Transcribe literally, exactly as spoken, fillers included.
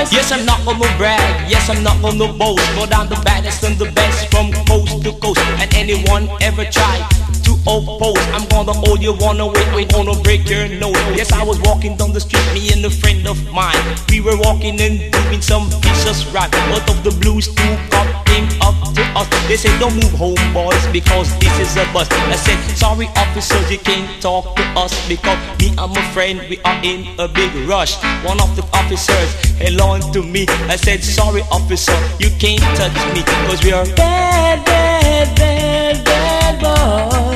Yes, I'm not gonna brag, yes, I'm not gonna boast, but I'm the baddest and the best from coast to coast. And anyone ever try to oppose, I'm gonna hold you one away, I'm gonna break your nose. Yes, I was walking down the street, me and a friend of mine. We were walking and doing some vicious rap. Out of the blues, two cop came up to us. They said, don't move home, boys, because this is a bus. I said, sorry officers, you can't talk to us, because me and my friend, we are in a big rush. One of the officers held on to me. I said, sorry officer, you can't touch me, cause we are bad